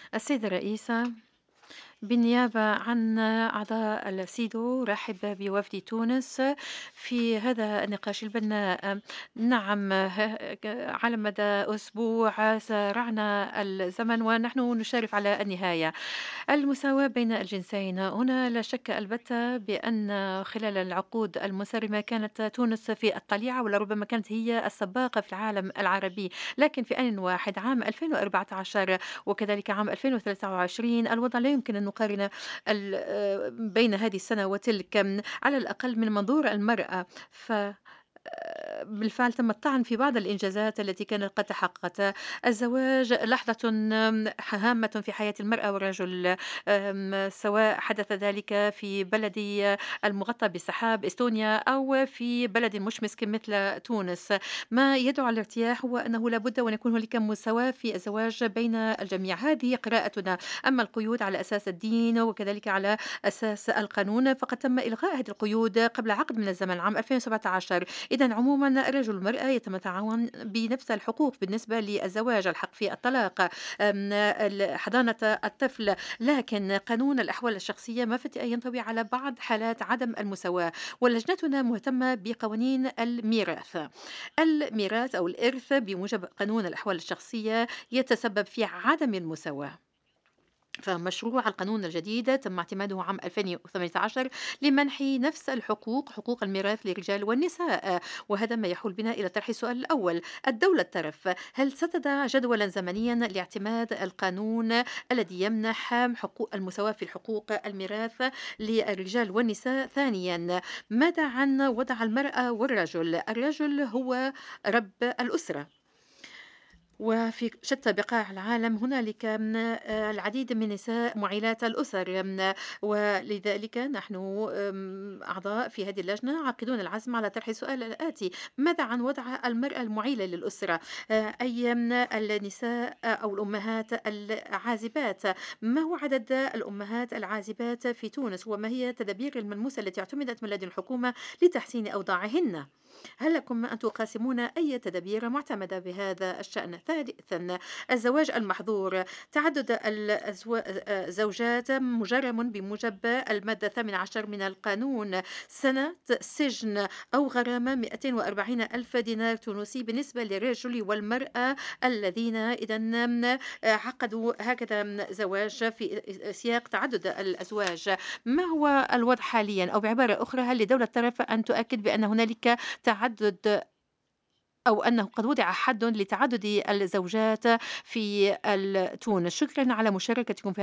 السيدة الرئيسة، بالنيابة عن أعضاء السيدو رحب بوفد تونس في هذا النقاش البناء. نعم، على مدى أسبوع سارعنا الزمن ونحن نشارف على النهاية. المساواة بين الجنسين، هنا لا شك البتة بأن خلال العقود المنصرمة كانت تونس في الطليعة ولربما كانت هي السباقة في العالم العربي، لكن في آن واحد عام 2014 وكذلك عام 2023 الوضع لا يمكن أن نقارن بين هذه السنة وتلك، على الأقل من منظور المرأة. ف بالفعل تم الطعن في بعض الإنجازات التي كانت قد تحققت. الزواج لحظة هامة في حياة المرأة والرجل، سواء حدث ذلك في بلدي المغطى بالسحاب إستونيا أو في بلد مشمس مثل تونس. ما يدعو على الارتياح هو أنه لابد وأن يكون هناك مساواة في الزواج بين الجميع، هذه قراءتنا. أما القيود على أساس الدين وكذلك على أساس القانون فقد تم إلغاء هذه القيود قبل عقد من الزمن عام 2017. إذا عموما الرجل والمرأة يتمتعون بنفس الحقوق بالنسبة للزواج، الحق في الطلاق، حضانة الطفل، لكن قانون الأحوال الشخصية ما فتئ ينطوي على بعض حالات عدم المساواة. ولجنتنا مهتمة بقوانين الميراث. الميراث أو الإرث بموجب قانون الأحوال الشخصية يتسبب في عدم المساواة. فمشروع القانون الجديد تم اعتماده عام 2018 لمنح نفس الحقوق، حقوق الميراث للرجال والنساء. وهذا ما يحول بنا إلى طرح السؤال الأول: الدولة الطرف هل ستضع جدولا زمنيا لاعتماد القانون الذي يمنح حقوق المساواة في حقوق الميراث للرجال والنساء؟ ثانيا، ماذا عن وضع المرأة والرجل؟ الرجل هو رب الأسرة، وفي شتى بقاع العالم هنالك العديد من النساء معيلات الأسر، ولذلك نحن أعضاء في هذه اللجنة عاقدون العزم على طرح السؤال الآتي: ماذا عن وضع المرأة المعيلة للأسرة؟ أي النساء أو الأمهات العازبات؟ ما هو عدد الأمهات العازبات في تونس؟ وما هي التدابير الملموسة التي اعتمدت من لدن الحكومة لتحسين أوضاعهن؟ هل لكم أن تقاسمون أي تدابير معتمدة بهذا الشأن؟ ثالثا، الزواج المحظور، تعدد الزوجات مجرم بموجب المادة 18 من القانون، سنة سجن أو غرامة 240 ألف دينار تونسي بالنسبة للرجل والمرأة الذين إذا عقدوا هكذا زواج في سياق تعدد الأزواج. ما هو الوضع حاليا، أو بعبارة أخرى هل لدولة طرف أن تؤكد بأن هنالك تعدد، أو أنه قد وضع حد لتعدد الزوجات في تونس؟ شكرا على مشاركتكم في